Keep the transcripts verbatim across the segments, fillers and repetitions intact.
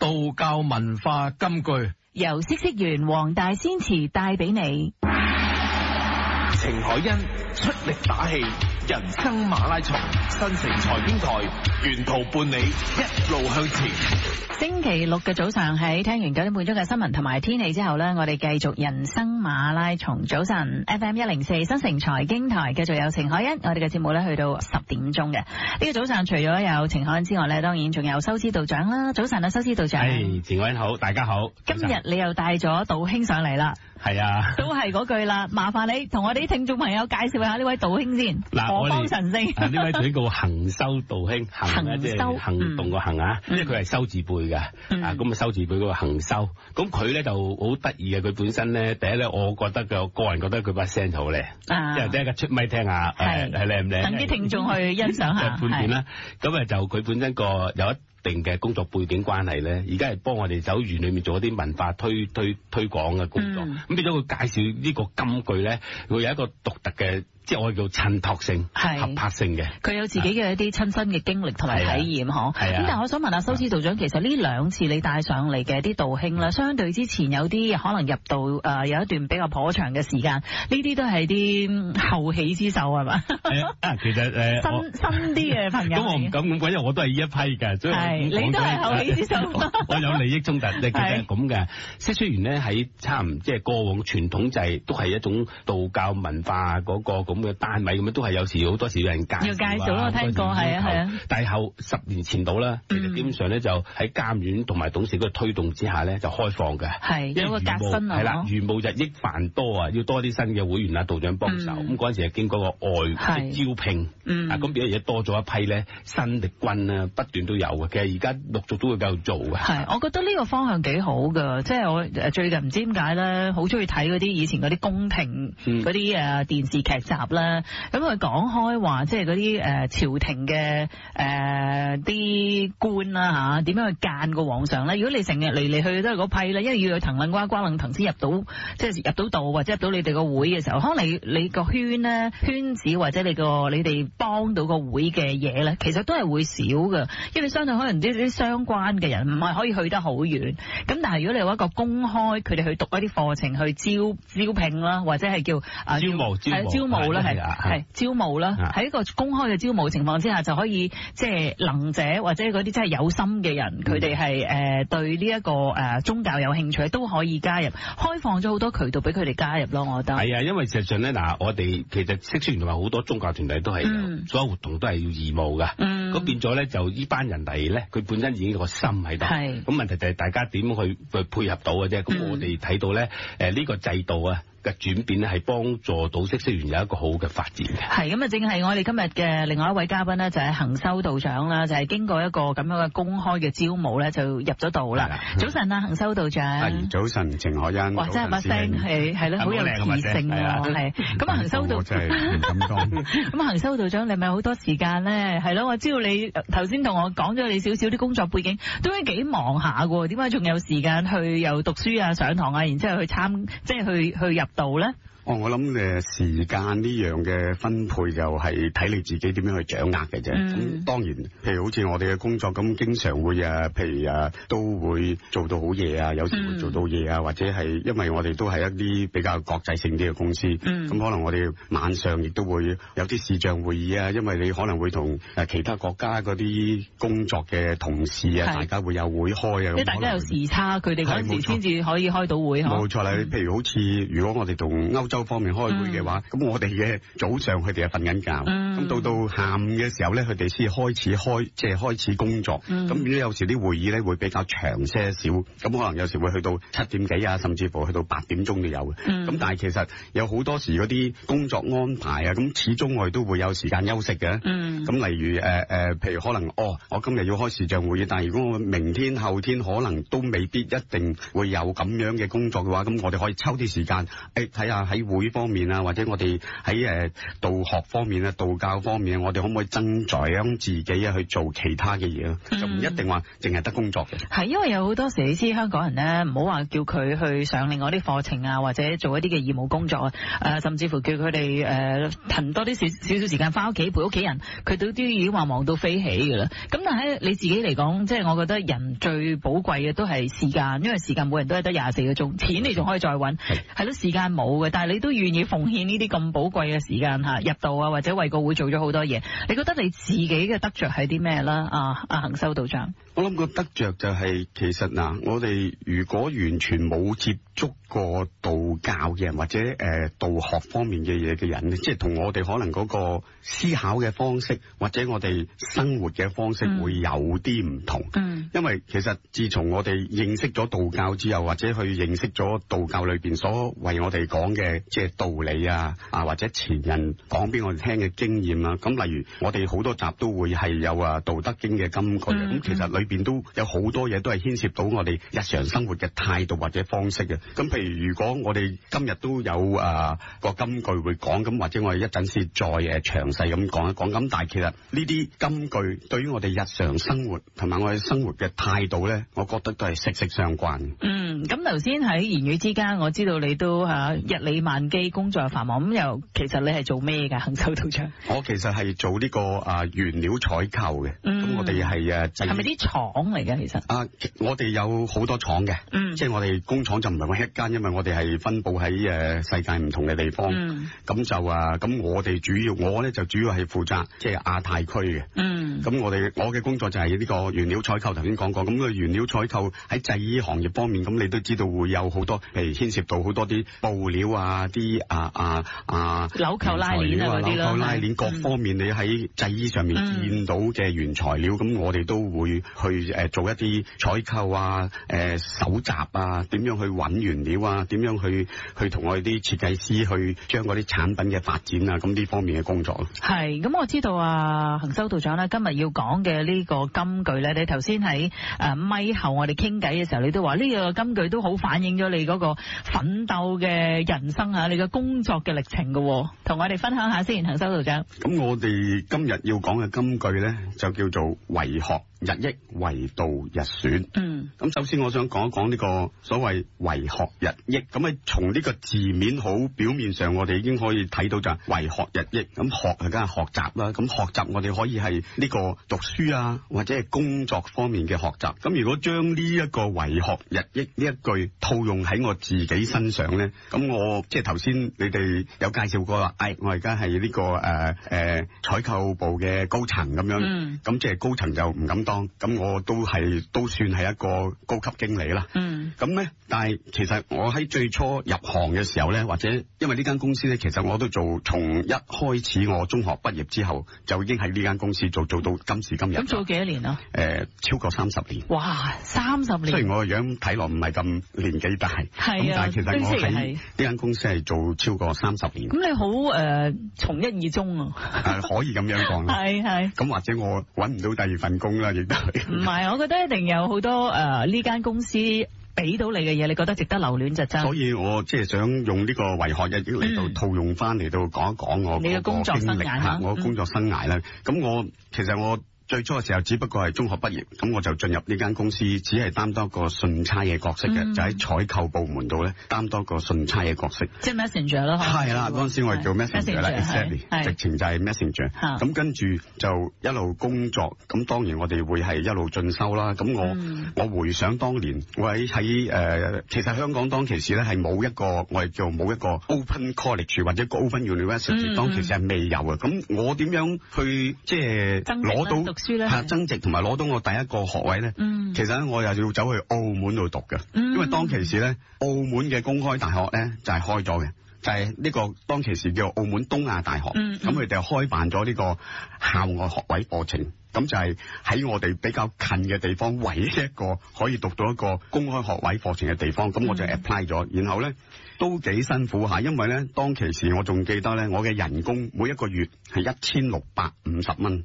道教文化金句， 由嗇色園黃大仙祠帶俾你。 程海欣出力打氣，人生馬拉松，新城財經台沿途伴你一路向前。 星期六嘅早上喺聽完九點半鐘嘅新聞同埋天氣之後呢，我哋繼續人生馬拉松。早晨 F M 一零四新城財經台繼續有程海欣，我哋嘅節目呢去到十點鐘嘅。呢、這個早上除咗有程海欣之外呢，當然仲有修斯道長啦。早晨啊，修斯道長。 係，程海欣好，大家好。 今日你又帶咗道兄上嚟啦。 係啊， 都係嗰句啦，麻煩你同我哋啲聽眾朋友介紹下呢位道兄先。 嗱， 我幫神聖。 呢位道兄叫行修道兄，行咧即係行動個行啊，因為佢係修字輩嘅，啊咁啊修字輩嗰個行修，咁佢咧就好得意嘅，佢本身咧第一咧，我覺得嘅個人覺得佢把聲好靚，因為第一個出咪聽下，誒係靚唔靚？等啲聽眾去欣賞下判斷啦。咁啊就佢本身個有一定嘅工作背景關係咧，而家係幫我哋酒園裏面做一啲文化推推推廣嘅工作，咁、嗯、變咗佢介紹呢個金句咧，會有一個獨特嘅，即係我哋叫襯托性、合拍性嘅。佢有自己嘅一啲親身嘅經歷同埋體驗，嗬。係啊。咁但係我想問下修斯道長，其實呢兩次你帶上嚟嘅啲道兄咧，相對之前有啲可能入到誒、呃、有一段比較頗長嘅時間，呢啲都係啲後起之秀係嘛？係啊，其實誒、呃、 新新啲嘅朋友。咁我唔敢咁講，因為我都係呢一批嘅，所以你都係後起之秀。 我有利益衝突，其實係咁嘅。即係雖然咧喺差唔即係過往傳統制都係一種道教文化嗰、嗰個咁嘅單位咁樣，都係有時好多時有人介紹、啊、要介紹我聽過係啊係啊。但係後十年前到啦，其實基本上咧就喺監院同埋董事嗰個推動之下咧就開放嘅，係有個革新啊。係啦，漁務日益繁多啊，要多啲新嘅會員啊道長幫手。咁嗰陣時係經過個外即招聘，嗯、啊咁變咗而家多咗一批咧新力軍啊，不斷都有嘅。其實而家陸續都會繼續做嘅。係，我覺得呢個方向幾好㗎，即係我最近唔知點解咧，好中意睇嗰啲以前嗰啲宮廷嗰啲誒電視劇集啦。咁佢講開話，即係嗰啲誒朝廷嘅誒啲官啦嚇，點樣去間個皇上咧？如果你成日嚟嚟去去都係嗰批咧，因為要有藤楞瓜瓜楞藤先入到，即係入到道或者入到你哋個會嘅時候，可能你你個圈咧圈子或者你個你哋幫到個會嘅嘢咧，其實都係會少㗎，因為相對可能啲啲相關嘅人唔係可以去得好遠。咁但係如果你有一個公開，佢哋去讀一啲課程去招招聘啦，或者係叫啊招募係招募啦，係係招募啦，喺一個公開嘅招募情況之下，就可以即係能者或者嗰啲真係有心嘅人，佢哋係誒對呢一個誒宗教有興趣，都可以加入，開放咗好多渠道俾佢哋加入咯。我覺得係啊，因為事實上咧嗱，我哋其實嗇色園同埋好多宗教團體都係、嗯、所有活動都係要義務噶，咁、嗯、變咗咧就呢班人嚟咧，佢本身已經有個心喺度，咁問題就係大家點樣去去配合到嘅啫。咁、嗯、我哋睇到咧誒呢個制度啊嘅轉變咧，係幫助到嗇色園有一個好嘅發展嘅。係咁啊，正係我哋今日嘅另外一位嘉賓咧，就係行修道長啦，就係、是、經過一個咁樣嘅公開嘅招募咧，就入咗道啦。早晨啊，行修道長。係早晨，程海欣。哇，真係把聲係係咯，好有磁性喎。係咁啊，行修道長。咁啊，行修道長，你咪好多時間咧？係咯，我知道你頭先同我講咗你少少啲工作背景，都應該幾忙下㗎。點解仲有時間去又讀書啊、上堂啊，然之後去參，即係去去入道咧？ 哦，我諗誒時間呢樣嘅分配就係睇你自己點樣去掌握嘅啫。咁、嗯、當然，譬如好似我哋嘅工作咁，經常會啊，譬如啊，都會做到好夜啊，有時會做到夜啊，嗯、或者係因為我哋都係一啲比較國際性啲嘅公司，咁、嗯、可能我哋晚上亦都會有啲視像會議啊，因為你可能會同誒其他國家嗰啲工作嘅同事啊，大家會有會開啊，即係大家有時差，佢哋嗰陣時先至可以開到會。冇錯啦，譬如好似如果我哋同歐洲方面開會嘅話，咁、嗯、我哋嘅早上佢哋係瞓緊覺，咁、嗯、到到下午嘅時候咧，佢哋先開始開，即係開始工作。咁、嗯、如果有時啲會議咧會比較長些少，咁可能有時會去到七點幾啊，甚至乎去到八點鐘都有嘅。咁、嗯、但係其實有好多時嗰啲工作安排啊，咁始終我哋都會有時間休息嘅。咁、嗯、例如誒誒、呃，譬如可能哦，我今日要開視像會議，但係如果我明天後天可能都未必一定會有咁樣嘅工作嘅話，咁我哋可以抽啲時間，誒睇下喺體會方面啊，或者我哋喺誒道學方面啊、道教方面，我哋可唔可以增長自己啊去做其他嘅嘢咯？嗯、就唔一定話淨係得工作嘅。係因為有好多時你知香港人咧，唔好話叫佢去上另外啲課程啊，或者做一啲嘅義務工作啊，誒、呃，甚至乎叫佢哋誒騰多啲少少少時間翻屋企陪屋企人，佢都都已經話忙到飛起噶啦。咁但係你自己嚟講，即係我覺得人最寶貴嘅都係時間，因為時間每人都係得廿四個鐘，錢你仲可以再揾，係咯，時間冇嘅，但係你都願意奉獻呢啲咁寶貴嘅時間吓，入道啊或者為個會做咗好多嘢。你覺得你自己嘅得着係啲咩啦？啊，阿恒修道長， 我諗個得着就係、是、其實嗱，我哋如果完全冇接觸過道教嘅人或者誒、呃、道學方面嘅嘢嘅人咧，即係同我哋可能嗰個思考嘅方式或者我哋生活嘅方式會有啲唔同。嗯，因為其實自從我哋認識咗道教之後，或者去認識咗道教裏邊所為我哋講嘅即係道理啊，啊或者前人講俾我哋聽嘅經驗啊，咁例如我哋好多集都會係有啊《道德經》嘅金句，咁、嗯、其實裏邊都有好多嘢都係牽涉到我哋日常生活嘅態度或者方式嘅。咁譬如如果我哋今日都有啊個金句會講，咁或者我哋一陣先再誒詳細咁講一講。咁但係其實呢啲金句對於我哋日常生活同埋我哋生活嘅態度咧，我覺得都係息息相關。嗯， 咁頭先喺言語之間，我知道你都嚇日理萬機，工作繁忙，咁又其實你係做咩㗎？恒修道長， 我其實係做呢個啊原料採購嘅。咁、嗯、我哋係誒係咪啲廠嚟嘅？其實啊，我哋有好多廠嘅，嗯，即係我哋工廠就唔係我一間，因為我哋係分佈喺誒世界唔同嘅地方。嗯，咁就啊，咁我哋主要我咧就主要係負責即係亞太區嘅。嗯，咁我哋我嘅工作就係呢個原料採購，頭先講過。咁個原料採購喺製衣行業方面，咁你都知道會有好多，譬如牽涉到好多啲布料啊，啲啊啊啊紐扣拉鏈啊嗰啲咯， 紐扣拉鏈各方面，你喺製衣上面見到嘅原材料，咁、嗯、我哋都會去誒做一啲採購啊，誒搜集啊，點樣去揾原料啊，點樣去去同我哋啲設計師去將嗰啲產品嘅發展啊，咁呢方面嘅工作。 係，咁我知道啊，恒修道長咧今日要講嘅呢個金句咧，你頭先喺誒咪後我哋傾偈嘅時候，你都話呢個金句都好反映咗你嗰個奮鬥嘅人生啊，你嘅工作嘅歷程嘅，同我哋分享下先，恒修道長。 咁我哋今日要講嘅金句咧，就叫做為學日益，為道日損。嗯，咁首先我想講一講呢個所謂為學日益。咁啊，從呢個字面好表面上，我哋已經可以睇到就係為學日益。咁學啊，梗係學習啦。咁學習我哋可以係呢個讀書啊，或者係工作方面嘅學習。咁如果將呢一個為學日益呢一句套用喺我自己身上咧，咁我即係頭先你哋有介紹過啦。誒，我而家係呢個誒誒採購部嘅高層咁樣。嗯。咁即係高層就唔敢當。咁我都係都算係一個高級經理啦。嗯。咁咧，但係其實我喺最初入行嘅時候咧，或者因為呢間公司咧，其實我都做從一開始我中學畢業之後就已經喺呢間公司做做到今時今日。咁做幾多年啊？誒、 呃，超過三十年。 哇，三十年！雖然我個樣睇落唔係咁年紀大，係啊，但係其實我喺呢間公司係做超過三十年。 咁你好誒，從一而終啊？ 誒，可以咁樣講。係係。咁或者我搵唔到第二份工啦，亦都係。 唔係，我覺得一定有好多誒呢間公司俾到你嘅嘢，你覺得值得留戀就真。 所以我即係想用呢個為學日益嚟到套用翻嚟到講一講我你嘅工作生涯嚇， 我工作生涯啦。咁、嗯、我其實我。最初嘅時候只不過係中學畢業，咁我就進入呢間公司，只係擔當個信差嘅角色嘅、嗯，就喺採購部門度咧擔當個信差嘅角色， 即係 messenger 咯。 係啦，嗰陣時我哋叫 messenger 啦 ，exactly， 直情就係 messenger。咁跟住就一路工作，咁當然我哋會係一路進修啦。咁我、嗯、我回想當年，我喺喺誒，其實香港當其時咧係冇一個我哋叫冇一個 open college 或者個 open university，、嗯、當其時係未有嘅。咁我點樣去即係攞到？係增值同埋攞到我第一個學位咧、嗯，其實咧我又要走去澳門度讀嘅、嗯，因為當其時咧澳門嘅公開大學咧就係、是、開咗嘅，就係、是、呢個當其時叫澳門東亞大學，咁佢哋開辦咗呢個校外學位課程，咁就係喺我哋比較近嘅地方唯一一個可以讀到一個公開學位課程嘅地方，咁我就 apply 咗、嗯，然後咧都幾辛苦下，因為咧當其時我仲記得咧我嘅人工每一個月係一千六百五十蚊，嗯，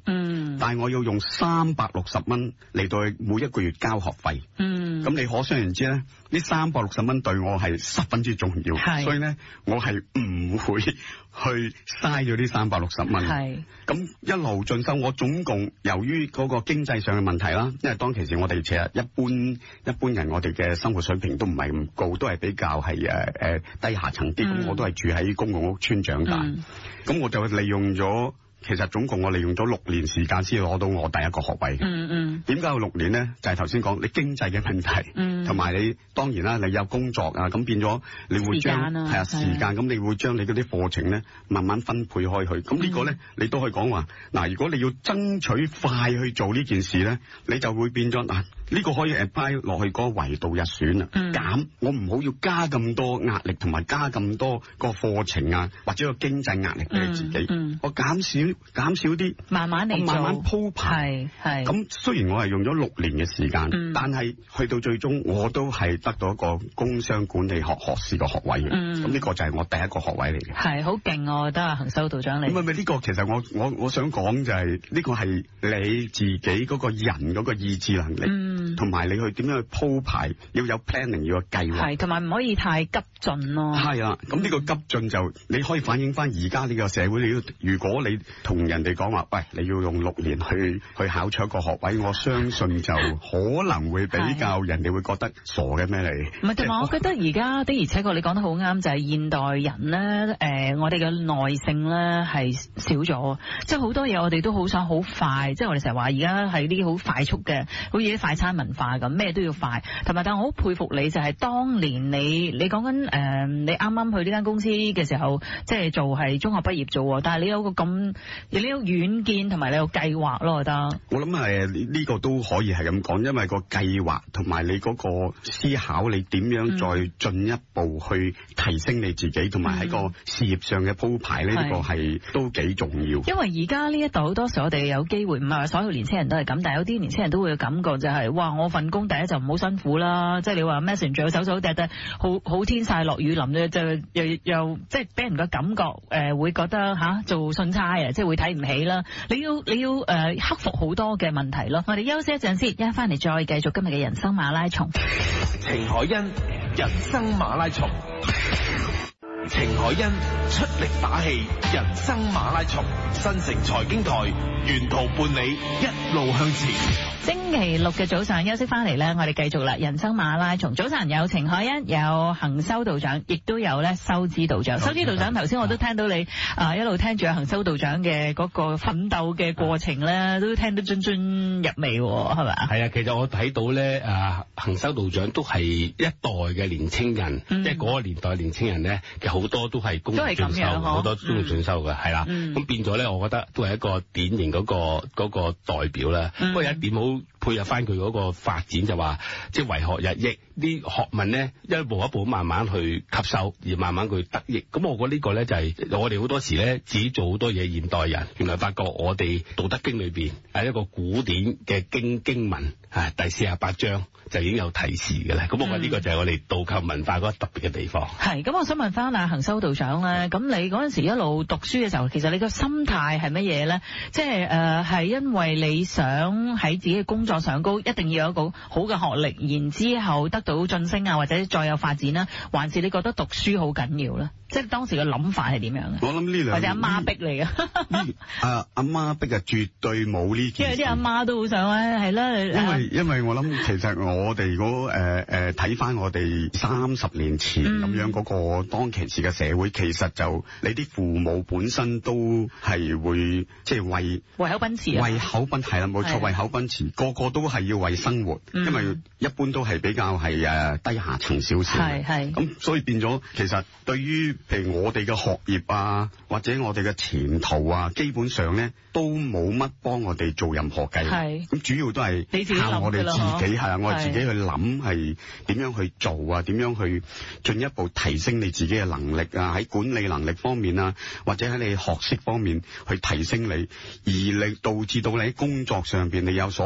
嗯， 但係我要用三百六十蚊嚟到每一個月交學費。 嗯， 咁你可想而知咧，呢三百六十蚊對我係十分之重要，所以咧我係唔會去嘥咗呢三百六十蚊。係，咁一路進修，我總共由於嗰個經濟上嘅問題啦，因為當其時我哋其實一般一般人我哋嘅生活水平都唔係咁高，都係比較係誒誒低下層啲，咁、嗯、我都係住喺公共屋邨長大，咁、嗯、我就利用咗。其實總共我利用咗六年時間先攞到我第一個學位。嗯嗯。點解有六年咧？就係頭先講你經濟嘅問題，嗯，同埋你當然啦，你有工作啊，咁變咗你會將係啊時間，咁你會將你嗰啲課程咧慢慢分配開去。咁呢個咧，你都可以講話嗱，如果你要爭取快去做呢件事咧，你就會變咗嗱。呢個可以 apply 落去嗰個維度日選啊，減、嗯、我唔好要加咁多壓力，同埋加咁多個課程啊，或者個經濟壓力俾你自己。嗯嗯、我減少減少啲，慢慢嚟做，慢慢鋪排。係係。咁雖然我係用咗六年嘅時間，嗯、但係去到最終我都係得到一個工商管理學學士嘅學位嘅。咁、嗯、呢個就係我第一個學位嚟嘅。係好勁，我覺得啊，恒修道長你。唔係唔係呢個，其實我我我想講就係、是、呢、呢個係你自己嗰個人嗰個意志能力。嗯同埋你去點樣去鋪排，要有 planning， 要有計劃，係同埋唔可以太急進咯。係啊，咁呢個急進就你可以反映翻而家呢個社會。你要如果你同人哋講話，喂，你要用六年去去考取一個學位，我相信就可能會比較人哋會覺得傻嘅咩你？唔係，同埋我覺得而家的而且確你講得好啱，就係、是、現代人咧，誒、呃，我哋嘅耐性咧係少咗，即係好多嘢我哋都好想好快，即係我哋成日話而家係啲好快速嘅，好似啲快餐文化咁，咩都要快。同埋，但我好佩服你，就係、是、當年你你講緊誒，你啱啱去呢間公司嘅時候，即係做係中學畢業做，但係你有個咁，你有遠見同埋你有計劃咯，我覺得。我諗係呢個都可以係咁講，因為個計劃同埋你嗰個思考，你點樣再進一步去提升你自己，同埋喺個事業上嘅鋪排呢、嗯這個係都幾重要。因為而家呢一度好多時我哋有機會，唔係話所有年輕人都係咁，但係有啲年輕人都會有感覺就係、是，哇！我份工第一就唔好辛苦啦，即係你話 Messenger 手手掟掟，好好天曬落雨淋嘅，就又又即係俾人嘅感覺，誒、呃、會覺得吓、啊、做信差啊，即係會睇唔起啦。你要你要誒、呃、克服好多嘅問題咯。我哋休息一陣先，一陣翻嚟再繼續今日嘅人生馬拉松。 程海欣人生馬拉松。程海欣出力打氣，人生馬拉松，新城財經台沿途伴你一路向前。 星期六嘅早上休息翻嚟咧，我哋繼續啦，人生馬拉松。早晨有程海欣，有恒修道長，亦都有咧修之道長。修之道長頭先我都聽到你啊，一路聽住阿恒修道長嘅嗰個奮鬥嘅過程咧，都聽得津津入味，係咪啊？係啊，其實我睇到咧，誒恒修道長都係一代嘅年青人，嗯、即係嗰個年代年青人咧，其實好多都係功利進修，好多功利進修嘅，係啦。咁、嗯、變咗咧，我覺得都係一個典型嗰、嗰個、嗰個代表啦。不、嗯、過有一點好配合翻佢嗰個發展，就話即係為學日益，啲學問咧一步一步慢慢去吸收，而慢慢去得益。咁我覺得呢個咧就係我哋好多時咧自己做好多嘢，現代人原來發覺我哋道德經裏邊係一個古典嘅經經文啊，第四十八章就已經有提示嘅啦。咁我覺得呢個就係我哋道教文化嗰個特別嘅地方。係、嗯、咁，我想問翻阿恒修道長咧，咁你嗰陣時一路讀書嘅時候，其實你個心態係乜嘢咧？即係誒係因為你想喺自己嘅工作上高，一定要有一個好嘅學歷，然之後得到晉升啊，或者再有發展啦，還是你覺得讀書好緊要咧？即係當時嘅諗法係點樣嘅？我諗呢兩或者阿媽逼嚟嘅。啊，阿媽逼啊，絕對冇呢件事。因為啲阿媽都好想咧，係啦。因為因為我諗，其實我哋嗰誒誒睇翻我哋三十年前咁樣嗰個當其時嘅社會，其實就你啲父母本身都係會即係為為口奔馳啊，為口奔係啦，冇錯，為口奔馳，個個都係要為生活，嗯、因為一般都係比較係誒低下層少少，係係咁，所以變咗其實對於譬如我哋嘅學業啊，或者我哋嘅前途啊，基本上咧都冇乜幫我哋做任何計劃，係咁主要都係靠我哋自己，係啊，我哋自己去諗係點樣去做啊，點樣去進一步提升你自己嘅能力啊，喺管理能力方面啊，或者喺你學識方面去提升你，而你導致到你喺工作上邊你有所表現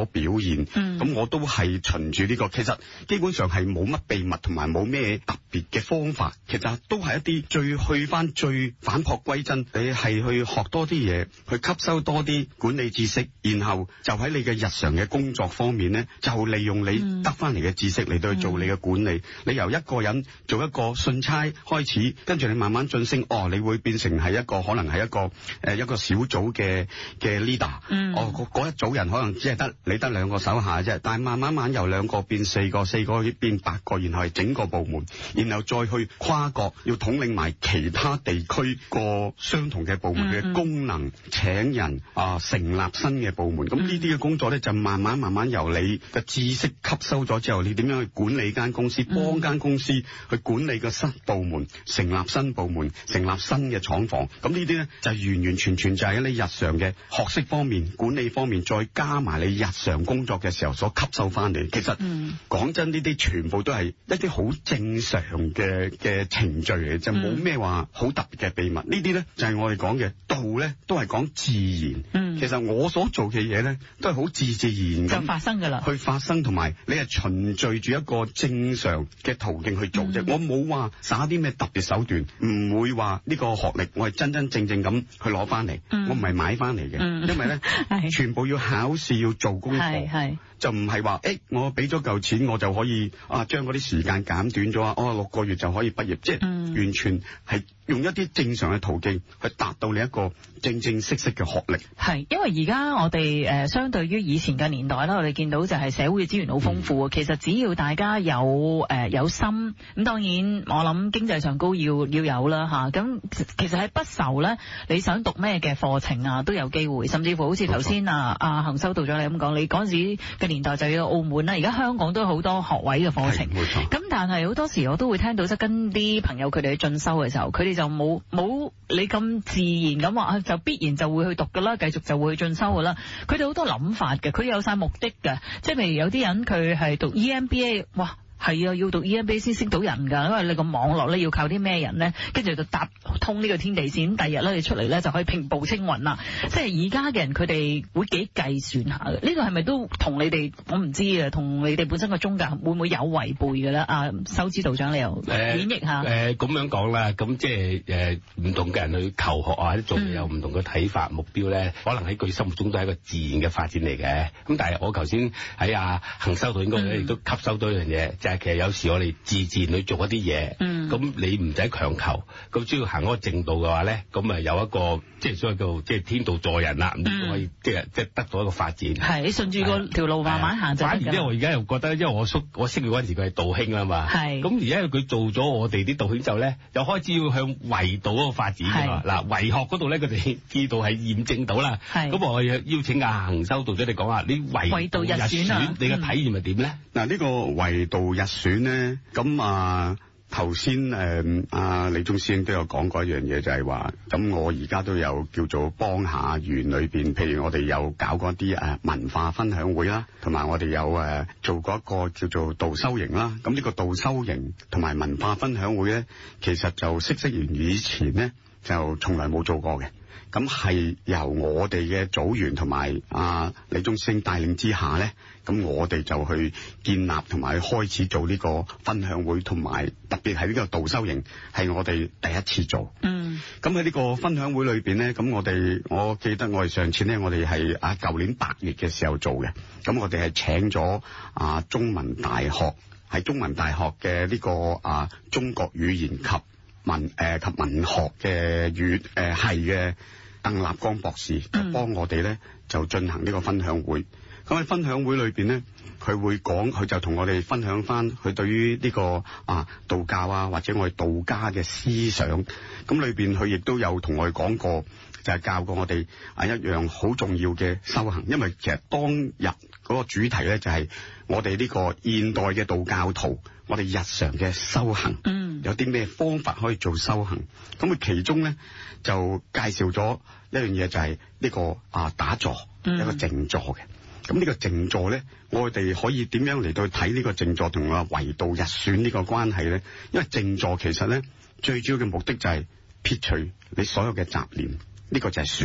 現。咁、嗯、我都係循住呢個，其實基本上係冇乜秘密同埋冇咩特別嘅方法，其實都係一啲最去翻最返璞歸真，你係去學多啲嘢，去吸收多啲管理知識，然後就喺你嘅日常嘅工作方面咧，就利用你得翻嚟嘅知識嚟到去做你嘅管理。嗯、你由一個人做一個信差開始，跟住你慢慢晉升，哦，你會變成係一個可能係一個誒、呃、一個小組嘅嘅 leader。嗯、哦，嗰一組人可能只係得你得兩個手下啫，但係慢慢慢由兩個變四個，四個變八個，然後係整個部門，然後再去跨國，要統領埋其他地區個相同嘅部門嘅功能，嗯、請人啊、呃，成立新嘅部門。咁呢啲嘅工作咧，就慢慢慢慢由你嘅知識吸收咗之後，你點樣去管理間公司，幫間公司去管理個新部門，成立新部門，成立新嘅廠房。咁呢啲咧就完完全全就係喺你日常嘅學識方面、管理方面，再加埋你日常工作嘅時候所吸收翻嚟。其實講、嗯、真，呢啲全部都係一啲好正常嘅嘅程序嚟，就冇咩話好特別嘅秘密。呢啲咧就係我哋講嘅道咧，都係講自然。嗯、其實我所做嘅嘢咧，都係好自自然然咁發生噶啦，去發生，同埋你係循序住一個正常嘅途徑去做啫。嗯、我冇話耍啲咩特別手段，唔會話呢個學歷我係真真正正咁去攞翻嚟，嗯、我唔係買翻嚟嘅，嗯、因為咧全部要考試要做功課，就唔係話誒我俾咗嚿錢我就可以啊將嗰啲時間減短咗啊，哦六個月就可以畢業，即係、嗯、完全係用一啲正常嘅途徑去達到你一個正正式式嘅學歷。係因為而家我哋誒、呃、相對於以前嘅年代啦，我哋見到就係社會嘅資源好豐富。嗯、其實只要大家有誒、呃、有心，咁當然我諗經濟上高要要有啦吓。咁、啊、其實喺不愁咧，你想讀咩嘅課程啊都有機會，甚至乎好似頭先啊啊恒修道長你咁講，你嗰陣時嘅年代就要澳門啦，而家香港都有好多學位嘅課程。冇錯。咁但係好多時我都會聽到即係跟啲朋友佢哋去進修嘅時候，佢哋就冇冇你咁自然咁話就必然就會去讀噶啦，繼續就會去進修噶啦。佢哋好多諗法嘅，佢有晒目的嘅，即係譬如有啲人佢係讀 E M B A， 哇！係啊，要讀 E M B A 先識到人㗎，因為你個網絡咧要靠啲咩人咧，跟住就搭通呢個天地線，第日咧你出嚟咧就可以平步青雲啦。即係而家嘅人佢哋會幾計算下嘅，呢個係咪都同你哋我唔知啊，同你哋本身個宗教會唔會有違背嘅咧？啊，修之道長你又演繹下。誒、呃、咁、呃、樣講啦，咁即係誒唔同嘅人去求學啊，或者做有唔同嘅睇法、嗯、目標咧，可能喺佢心目中都係一個自然嘅發展嚟嘅。咁但係我頭先喺阿恒修道應該咧亦都吸收到一樣嘢，就係、是。其實有時我哋自自然去做一啲嘢，咁、嗯、你唔使強求，咁只要行嗰個正道嘅話咧，咁啊有一個即係所謂叫即係天道助人啦，咁、嗯、可以即係即係得到一個發展。係你順住個條路慢慢行就得㗎。反而咧，我而家又覺得，因為我叔我識佢嗰陣時佢係道兄啊嘛，咁而家佢做咗我哋啲道兄之後咧，又開始要向唯道嗰個發展㗎嘛。嗱，唯學嗰度咧，佢哋知道係驗證到啦。咁我邀請阿恒修道長你講下，你唯道日選，啊、你嘅體驗係點咧？嗱、嗯，呢個唯道日選咧，咁啊頭先誒阿李宗師兄都有講過一樣嘢，就係話，咁我而家都有叫做幫下園裏邊，譬如我哋有搞過一啲誒文化分享會啦，同埋我哋有誒做過一個叫做導修營啦。咁呢個導修營同埋文化分享會咧，其實就嗇色園以前咧就從來冇做過嘅。咁係由我哋嘅組員同埋阿李宗師兄帶領之下咧，咁我哋就去建立同埋開始做呢個分享會，同埋特別係呢個導修營係我哋第一次做。嗯。咁喺呢個分享會裏邊咧，咁我哋我記得我哋上次咧，我哋係啊舊年八月嘅時候做嘅。咁我哋係請咗啊中文大學喺中文大學嘅呢個啊中國語言及文誒、呃、及文學嘅語誒系嘅鄧立光博士，幫我哋咧就進行呢個分享會。咁喺分享會裏邊咧，佢會講，佢就同我哋分享翻佢對於呢個啊道教啊或者我哋道家嘅思想。咁裏邊佢亦都有同我哋講過，就係教過我哋啊一樣好重要嘅修行。因為其實當日嗰個主題咧就係我哋呢個現代嘅道教徒，我哋日常嘅修行，嗯，有啲咩方法可以做修行？咁佢其中咧就介紹咗一樣嘢，就係呢個啊打坐，嗯、一個靜坐嘅。咁呢個靜坐咧，我哋可以點樣嚟到睇呢個靜坐同啊唯道日選呢個關係咧？因為靜坐其實咧最主要嘅目的就係撇除你所有嘅雜念，呢、這個就係選啦，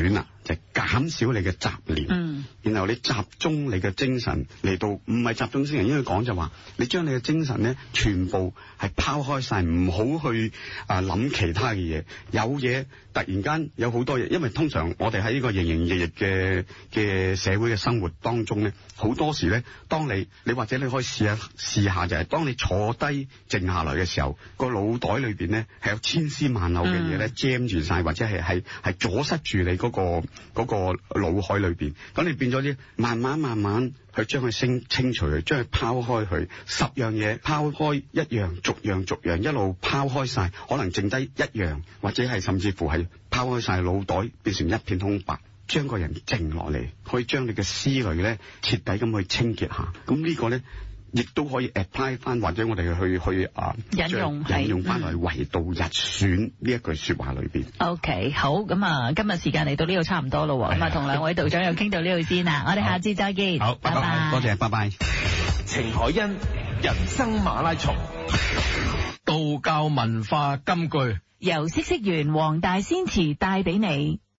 就係減少你嘅雜念，嗯，然後你集中你嘅精神嚟到，唔係集中精神，應該講就話你將你嘅精神咧全部係拋開晒，唔好去啊諗其他嘅嘢。有嘢突然間有好多嘢，因為通常我哋喺呢個營營役役嘅嘅社會嘅生活當中咧，好多時咧，當你你或者你可以試下試下就係、是、當你坐低靜下來嘅時候，個腦袋裏邊咧係有千絲萬縷嘅嘢咧 jam 住晒，或者係係係阻塞住你嗰、那個。嗰個腦海裏邊，咁你變咗啲慢慢慢慢去將佢清清除佢，將佢拋開佢，十樣嘢拋開一樣，逐樣逐樣一路拋開晒，可能剩低一樣，或者係甚至乎係拋開晒腦袋，變成一片空白，將個人靜落嚟，可以將你嘅思慮咧徹底咁去清潔下。咁呢個咧亦都可以 apply 翻，或者我哋去去啊引用引用翻嚟為道日選呢一句說話裏邊。 OK， 好，咁啊，今日時間嚟到呢度差唔多咯，咁啊，同兩位道長又傾到呢度先啦，我哋下次再見。 好，拜拜，多謝，拜拜。 程海欣人生馬拉松， 道教文化金句， 由嗇色園黃大仙祠帶俾你。